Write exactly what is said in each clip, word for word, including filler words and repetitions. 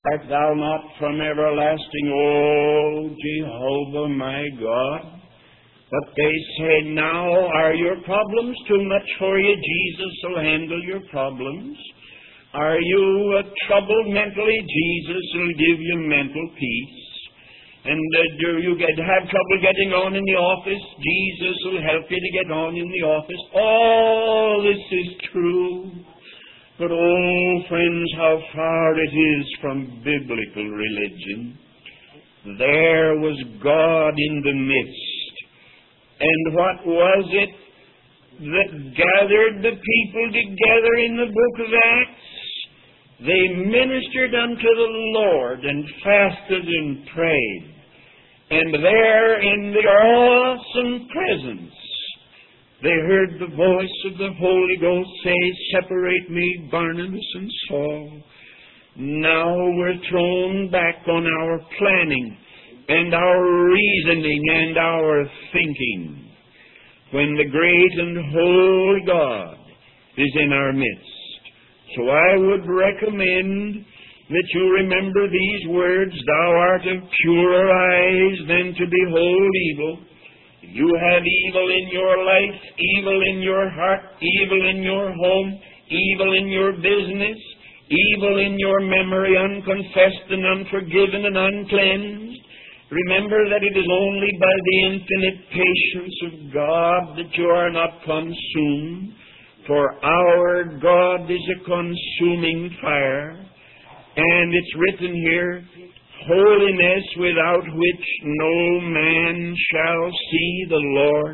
Art thou not from everlasting, O Jehovah my God? But they say, now are your problems too much for you? Jesus will handle your problems. Are you uh, troubled mentally? Jesus will give you mental peace. And uh, do you get, have trouble getting on in the office? Jesus will help you to get on in the office. All this is true. But oh, friends, how far it is from biblical religion. There was God in the midst. And what was it that gathered the people together in the book of Acts? They ministered unto the Lord and fasted and prayed. And there in the awesome presence, they heard the voice of the Holy Ghost say, separate me, Barnabas and Saul. Now we're thrown back on our planning and our reasoning and our thinking when the great and holy God is in our midst. So I would recommend that you remember these words, thou art of purer eyes than to behold evil. You have evil in your life, evil in your heart, evil in your home, evil in your business, evil in your memory, unconfessed and unforgiven and uncleansed. Remember that it is only by the infinite patience of God that you are not consumed. For our God is a consuming fire. And it's written here, holiness without which no man shall see the Lord.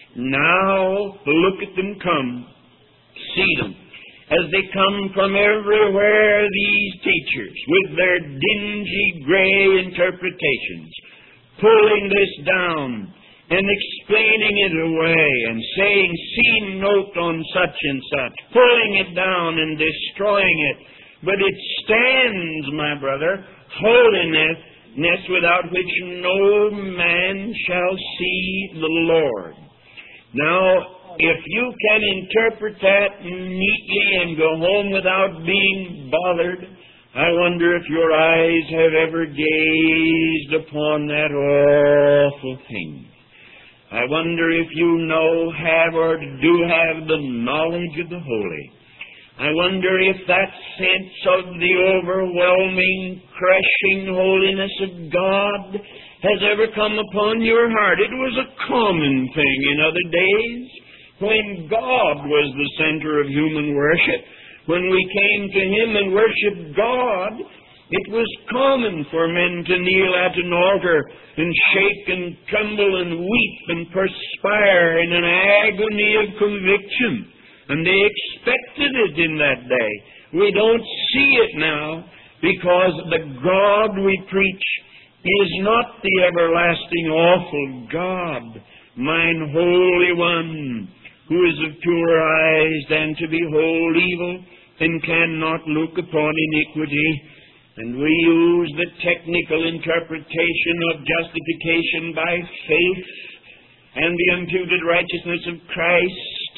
Now look at them come. See them. As they come from everywhere, these teachers, with their dingy gray interpretations, pulling this down and explaining it away and saying, see note on such and such, pulling it down and destroying it. But it stands, my brother, holiness without which no man shall see the Lord. Now, if you can interpret that neatly and go home without being bothered, I wonder if your eyes have ever gazed upon that awful thing. I wonder if you know, have, or do have the knowledge of the holy. I wonder if that sense of the overwhelming, crushing holiness of God has ever come upon your heart. It was a common thing in other days when God was the center of human worship. When we came to Him and worshiped God, it was common for men to kneel at an altar and shake and tremble and weep and perspire in an agony of conviction. And they expected it in that day. We don't see it now because the God we preach is not the everlasting awful God, mine Holy One, who is of purer eyes than to behold evil and cannot look upon iniquity. And we use the technical interpretation of justification by faith and the imputed righteousness of Christ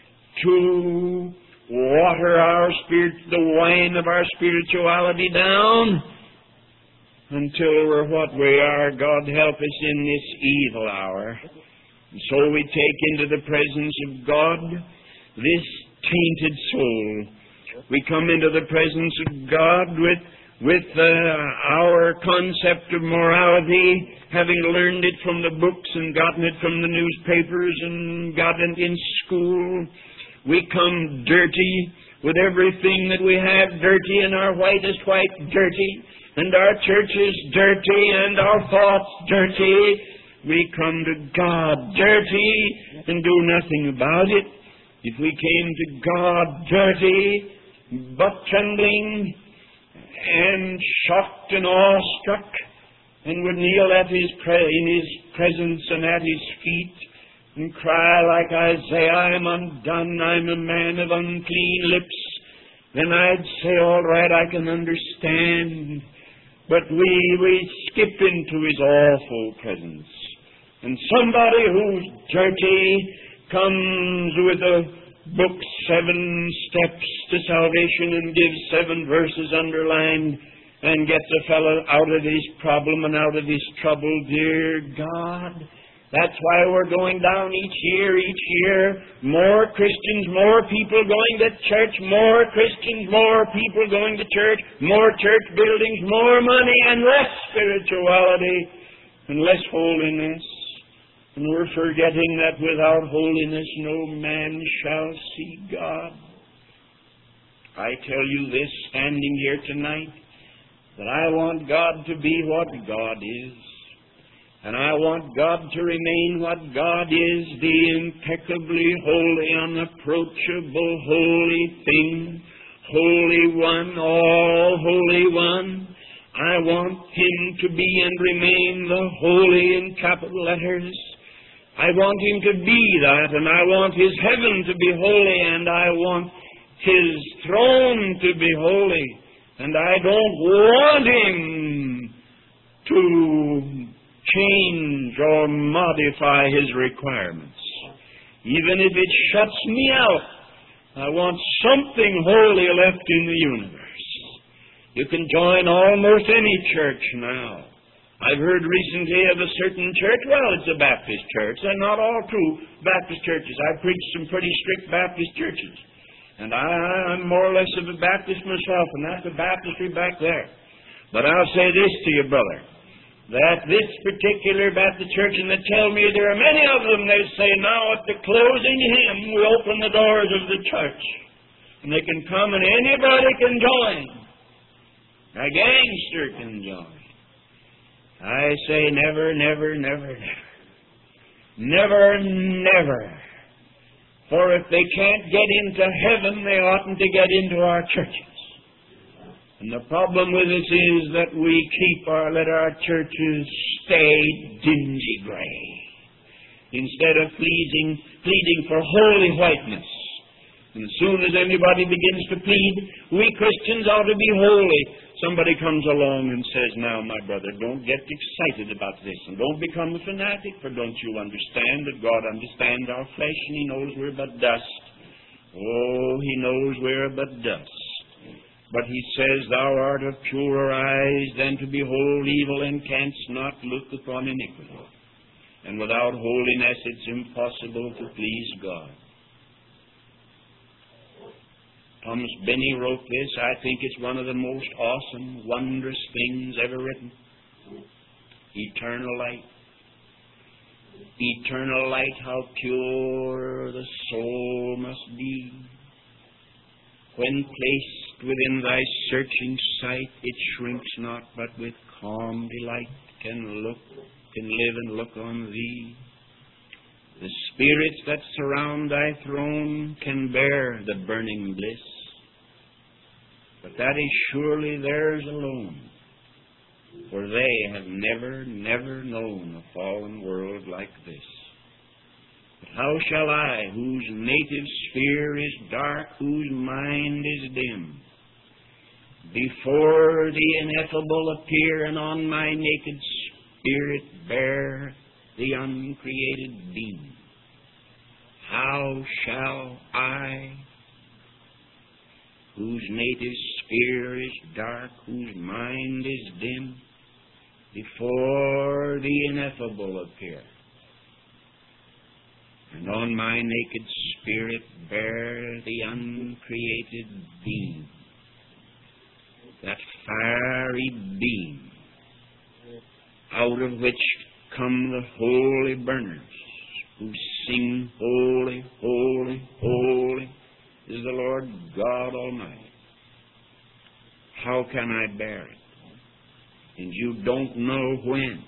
to water our spirit, the wine of our spirituality down until we're what we are. God help us in this evil hour. And so we take into the presence of God this tainted soul. We come into the presence of God with with uh, our concept of morality, having learned it from the books and gotten it from the newspapers and gotten it in school. We come dirty with everything that we have dirty, and our whitest white dirty, and our churches dirty, and our thoughts dirty. We come to God dirty and do nothing about it. If we came to God dirty, butt trembling, and shocked and awestruck, and would kneel at his pre- in His presence and at His feet, and cry like Isaiah, I am undone, I'm a man of unclean lips, then I'd say, all right, I can understand. But we, we skip into His awful presence. And somebody who's dirty comes with a book, Seven Steps to Salvation, and gives seven verses underlined, and gets a fellow out of his problem and out of his trouble. Dear God, that's why we're going down each year, each year. More Christians, more people going to church, more Christians, more people going to church, more church buildings, more money, and less spirituality, and less holiness. And we're forgetting that without holiness no man shall see God. I tell you this, standing here tonight, that I want God to be what God is. And I want God to remain what God is, the impeccably holy, unapproachable, holy thing, Holy One, all Holy One. I want Him to be and remain the holy in capital letters. I want Him to be that, and I want His heaven to be holy, and I want His throne to be holy. And I don't want Him to change or modify His requirements. Even if it shuts me out, I want something holy left in the universe. You can join almost any church now. I've heard recently of a certain church. Well, it's a Baptist church. They're not all true Baptist churches. I've preached some pretty strict Baptist churches. And I, I'm more or less of a Baptist myself, and that's the baptistry back there. But I'll say this to you, brother, that this particular Baptist church, and they tell me there are many of them, they say now at the closing hymn we open the doors of the church. And they can come and anybody can join. A gangster can join. I say never, never, never, never. Never, never. For if they can't get into heaven, they oughtn't to get into our churches. And the problem with us is that we keep our, let our churches stay dingy gray, instead of pleading, pleading for holy whiteness. And as soon as anybody begins to plead, we Christians ought to be holy, somebody comes along and says, now, my brother, don't get excited about this, and don't become a fanatic, for don't you understand that God understands our flesh, and He knows we're but dust. Oh, He knows we're but dust. But He says, thou art of purer eyes than to behold evil, and canst not look upon iniquity. And without holiness it's impossible to please God. Thomas Binney wrote this. I think it's one of the most awesome, wondrous things ever written. Eternal light. Eternal light, how pure the soul must be. When placed within thy searching sight, it shrinks not, but with calm delight can look, can live and look on thee. The spirits that surround thy throne can bear the burning bliss, but that is surely theirs alone, for they have never, never known a fallen world like this. But how shall I, whose native sphere is dark, whose mind is dim, before the ineffable appear, and on my naked spirit bear the uncreated beam? How shall I, whose native sphere is dark, whose mind is dim, before the ineffable appear, and on my naked spirit bear the uncreated beam, that fiery beam, out of which come the holy burners, who sing, holy, holy, holy is the Lord God Almighty. How can I bear it? And you don't know when.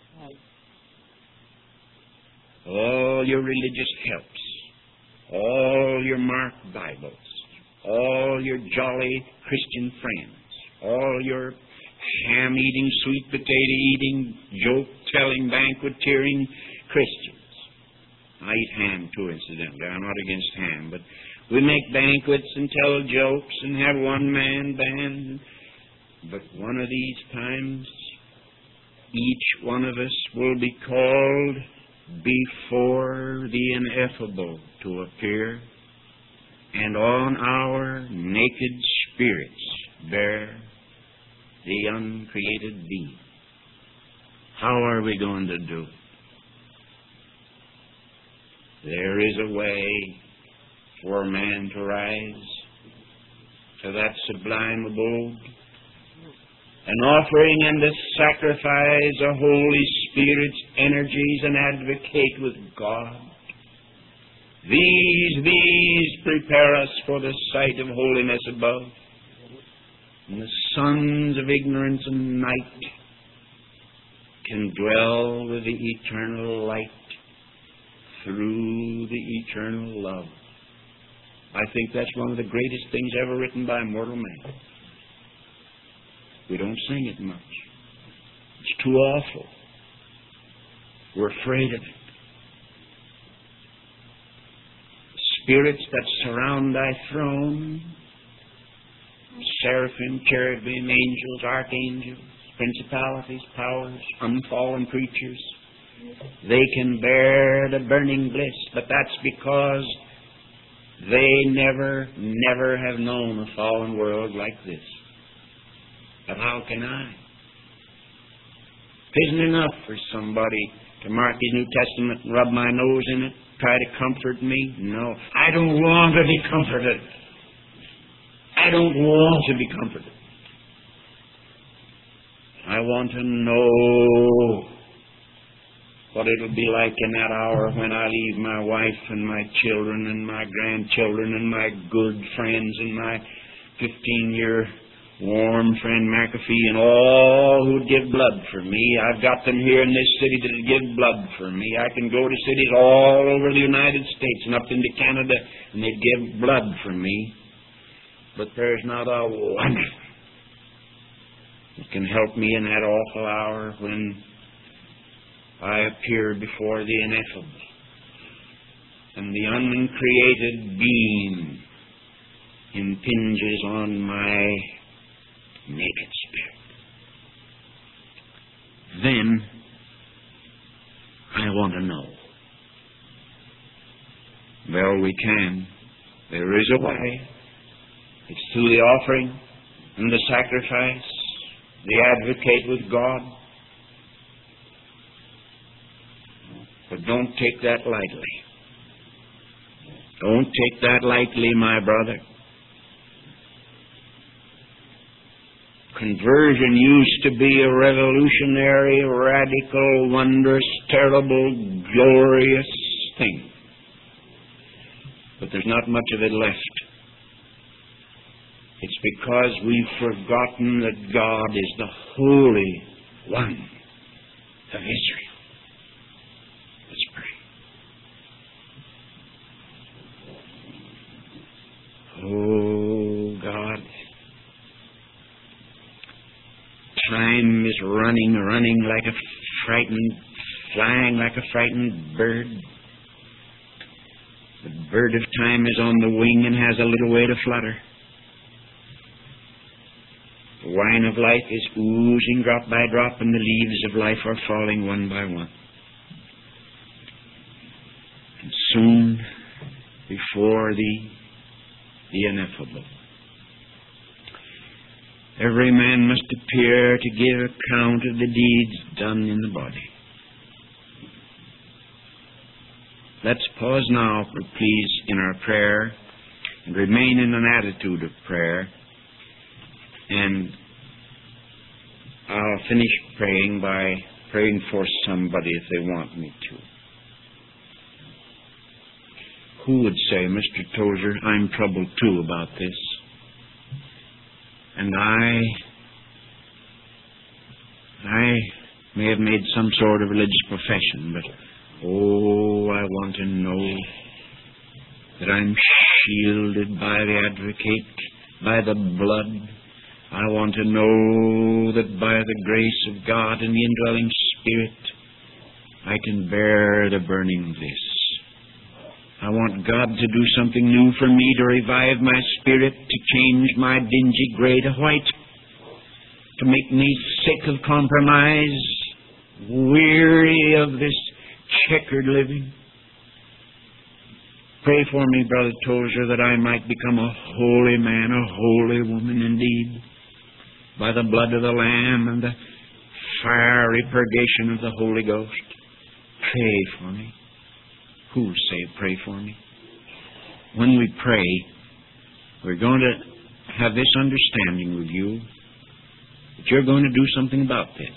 All your religious helps, all your marked Bibles, all your jolly Christian friends, all your ham-eating, sweet potato-eating, joke-telling, banqueteering Christians. I eat ham too, incidentally. I'm not against ham, but we make banquets and tell jokes and have one-man band. But one of these times, each one of us will be called before the ineffable to appear, and on our naked spirits bear the uncreated being. How are we going to do? There is a way for man to rise to that sublime abode, an offering and a sacrifice, a Holy Spirit's energies, and advocate with God. These, these prepare us for the sight of holiness above, and the sons of ignorance and night can dwell with the eternal light through the eternal love. I think that's one of the greatest things ever written by mortal man. We don't sing it much. It's too awful. We're afraid of it. Spirits that surround thy throne, seraphim, cherubim, angels, archangels, principalities, powers, unfallen creatures, they can bear the burning bliss, but that's because they never, never have known a fallen world like this. But how can I? It isn't enough for somebody to mark his New Testament and rub my nose in it, try to comfort me. No, I don't want to be comforted. I don't want to be comforted. I want to know what it'll be like in that hour when I leave my wife and my children and my grandchildren and my good friends and my fifteen-year warm friend McAfee and all who'd give blood for me. I've got them here in this city that'd give blood for me. I can go to cities all over the United States and up into Canada and they'd give blood for me. But there's not a one that can help me in that awful hour when I appear before the ineffable and the uncreated being impinges on my naked spirit. Then I want to know. Well, we can. There is a way. It's through the offering and the sacrifice, the advocate with God. But don't take that lightly. Don't take that lightly, my brother. Conversion used to be a revolutionary, radical, wondrous, terrible, glorious thing. But there's not much of it left. It's because we've forgotten that God is the Holy One of Israel. Let's pray. Oh, God. Time is running, running like a frightened, flying like a frightened bird. The bird of time is on the wing and has a little way to flutter. The wine of life is oozing drop by drop, and the leaves of life are falling one by one. And soon, before thee, the ineffable, every man must appear to give account of the deeds done in the body. Let's pause now, please, in our prayer and remain in an attitude of prayer. And I'll finish praying by praying for somebody if they want me to. Who would say, Mister Tozer, I'm troubled too about this. And I, I may have made some sort of religious profession, but oh, I want to know that I'm shielded by the advocate, by the blood. I want to know that by the grace of God and the indwelling Spirit, I can bear the burning bliss. I want God to do something new for me, to revive my spirit, to change my dingy gray to white, to make me sick of compromise, weary of this checkered living. Pray for me, Brother Tozer, that I might become a holy man, a holy woman indeed. by the blood of the Lamb and the fiery purgation of the Holy Ghost. Pray for me. Who say, pray for me? When we pray, we're going to have this understanding with you that you're going to do something about this.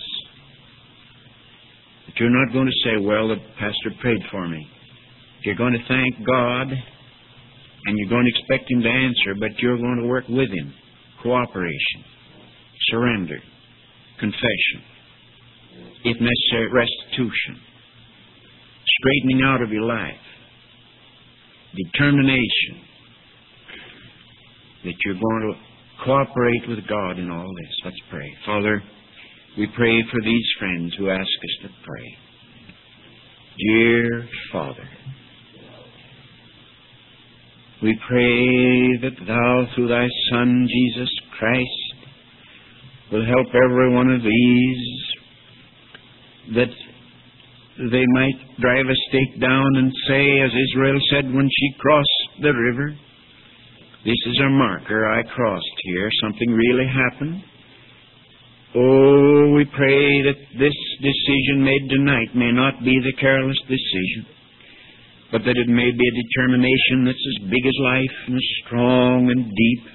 That you're not going to say, well, the pastor prayed for me. You're going to thank God, and you're going to expect Him to answer, but you're going to work with Him. Cooperation, surrender, confession, if necessary, restitution, straightening out of your life, determination that you're going to cooperate with God in all this. Let's pray. Father, we pray for these friends who ask us to pray. Dear Father, we pray that Thou, through Thy Son, Jesus Christ, will help every one of these, that they might drive a stake down and say, as Israel said when she crossed the river, this is a marker, I crossed here, something really happened. Oh, we pray that this decision made tonight may not be the careless decision, but that it may be a determination that's as big as life and as strong and deep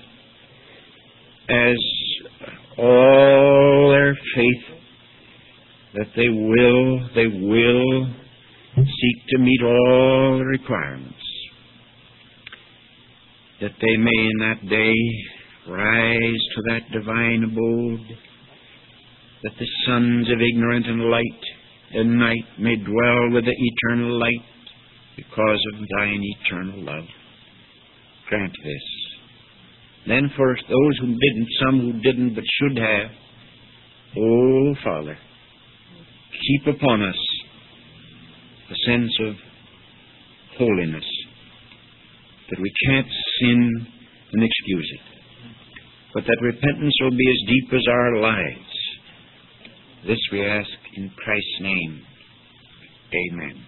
as all their faith, that they will, they will seek to meet all the requirements, that they may in that day rise to that divine abode, that the sons of ignorant and light and night may dwell with the eternal light because of Thine eternal love. Grant this. Then for those who didn't, some who didn't but should have, oh, Father, keep upon us a sense of holiness, that we can't sin and excuse it, but that repentance will be as deep as our lives. This we ask in Christ's name. Amen.